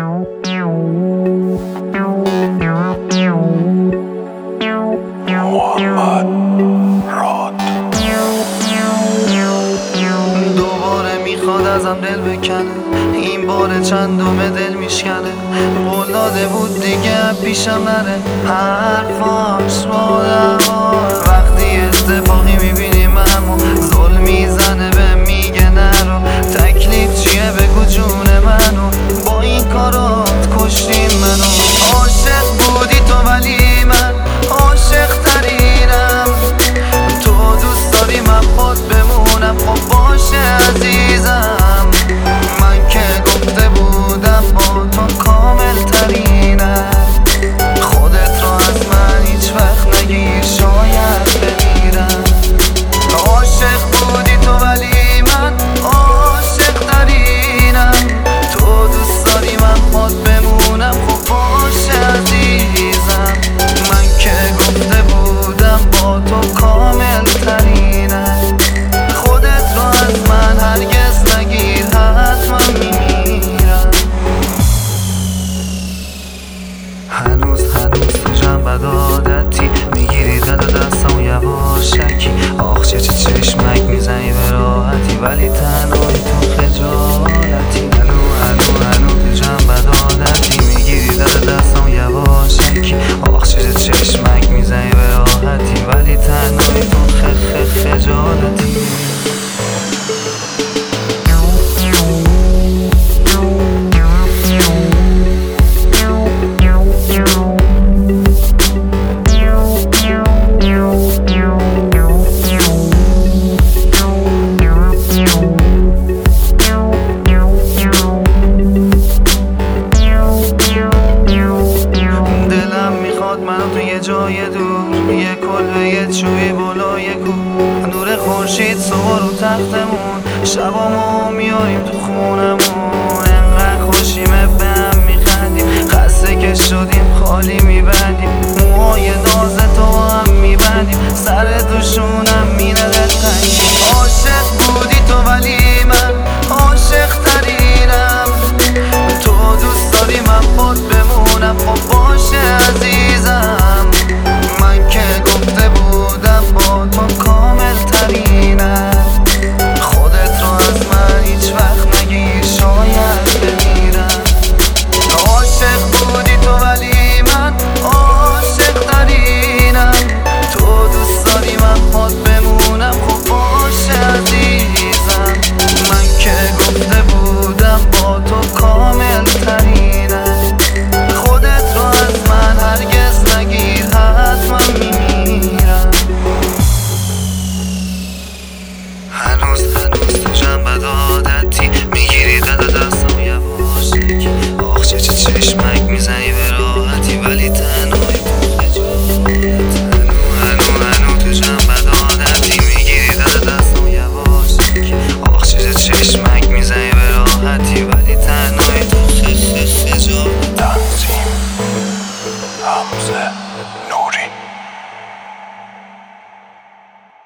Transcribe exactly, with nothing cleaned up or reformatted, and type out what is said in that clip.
دوباره میخواد ازم دل بکنه، این بار چندومه دل میشکنه. قول داده بود دیگه پیشم نره، حرفاش با دوار. وقتی اتفاقی میبینیم همو ظلم میزنه به میگه نرو. تکلیف چیه بگو جون منو، با این کارات کشتیم منو. عاشق بودی تو ولی من عاشق ترینم. تو دوست داری من خود بمونم، خب باشه عزیزم. من که گفته بودم با تو کامل ترینم. خودت رو از من هیچ وقت نگیر، شاید بمیرم. عاشق بودی تو ولی من عاشق ترینم. تو دوست داری من خود بمونم، خب باشه عزیزم. من که گفته بودم با تو کامل ترینم. خودت رو از من هرگز نگیر، حتما میمیرم. هنوز هنوز تو جنب عادتی میگیری دل دستم یواشکی. آخ چه چه چشمک میزنی به راحتی، ولی تنهایی تو خجالتی. هنو هنو هنو تو جنب عادتی میگیری دل دستم یواشکی. آخ چه چه چشمک میزنی به راحتی، ولی تنهایی تو خ خ خجالتی. منو تو یه جای دور، یه کلبه یه چوبی بالای کوه. نور خورشید صبح رو تختمون، شبامو میاریم تو خونمون.